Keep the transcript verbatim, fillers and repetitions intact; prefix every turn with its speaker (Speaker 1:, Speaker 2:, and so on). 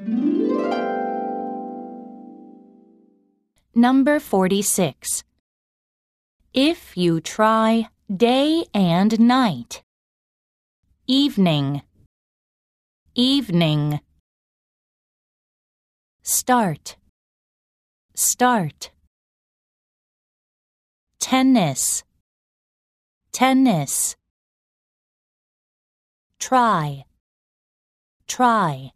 Speaker 1: Number forty-six. If you try day and night. Evening, evening. Start, start. Tennis, tennis. Try, try.